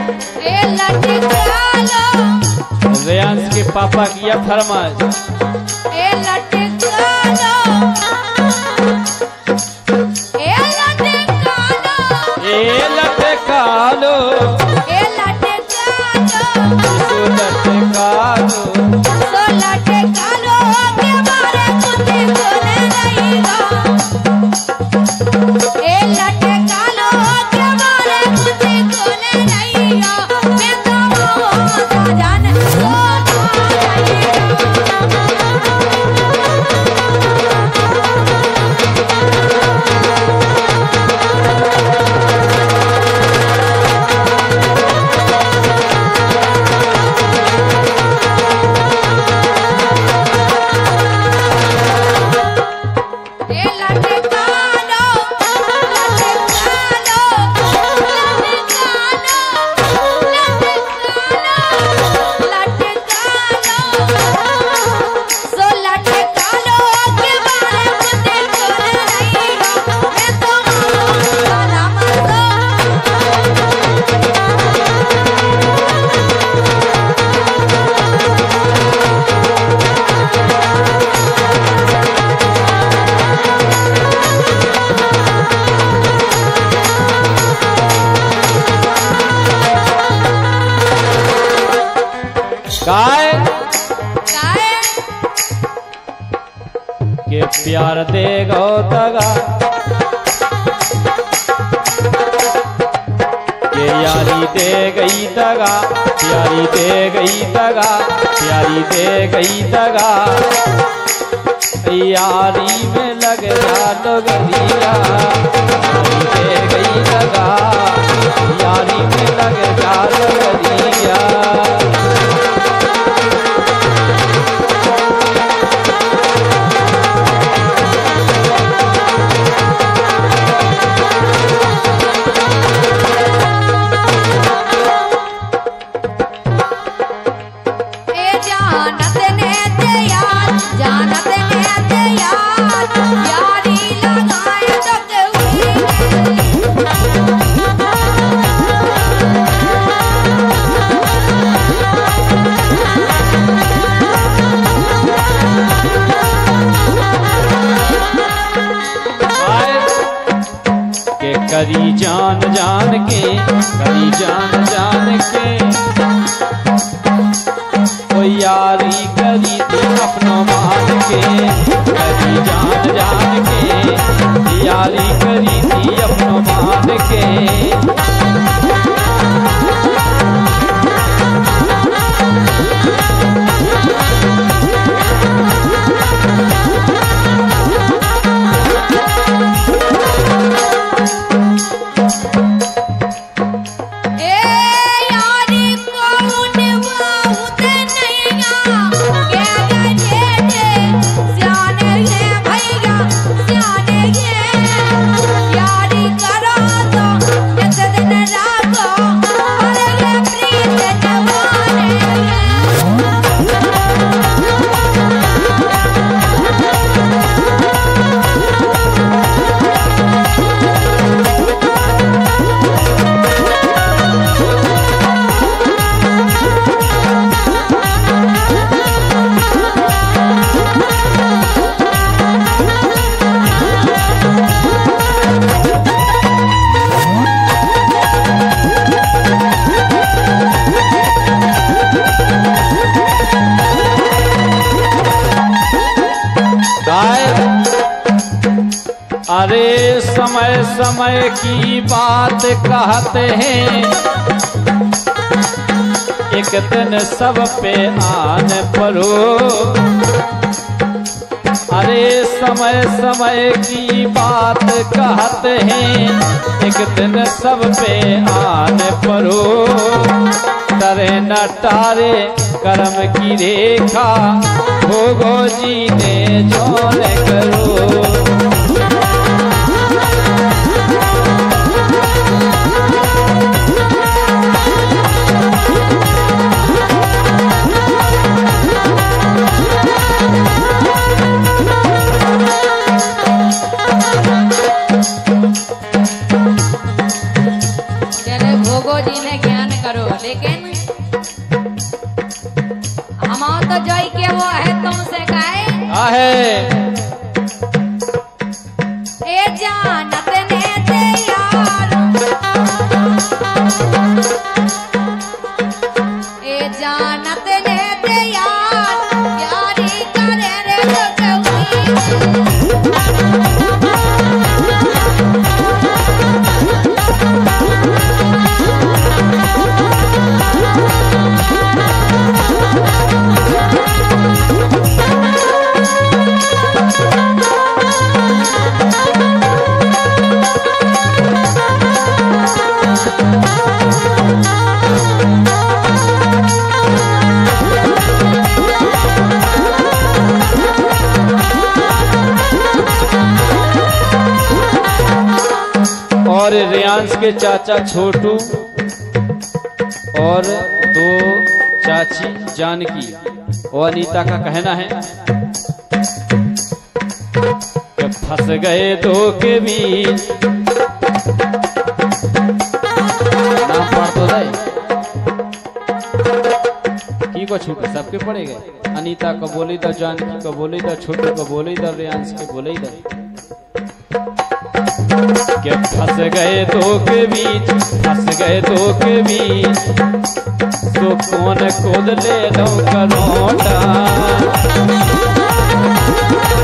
रेयांश के पापा की यह फरमाइश। गाय के प्यार दे गो दगा के यारी दे गई दगा, प्यारी दे गई दगा, प्यारी दे गई दगा, यारी में लग जा डोगरिया, यारी दे गई दगा, यारी में लग जा डोगरिया। करी जान जान के, करी जान जान के, ओ यारी करी थी अपनों मान के, करी जान जान के, यारी करी थी अपनों मान के। अरे समय समय की बात कहते हैं, एक दिन सब पे आन पड़ो। अरे समय समय की बात कहते हैं, एक दिन सब पे आन पड़ो। तरे न तारे कर्म की रेखा, भोगो जी ने जोर करो। भोगो जी ने ज्ञान करो। लेकिन हम तो जोई के वो है तुमसे कहे आहे ए जानत ने ते यार ए जानत ने ते यार यारी करे रे और रियांश के चाचा छोटू और दो चाची जानकी और अनीता का कहना है कि फंस गए दो के बीच। नाम पढ़ तो दे की को छूटे सबके पड़े गए। अनीता को बोली दो, जानकी को बोली दो, छोटू को बोली दो, रियांश को बोली दो कि फंस गए दो के बीच, फंस गए दो के बीच। तो कौन खोद ले लो करोटा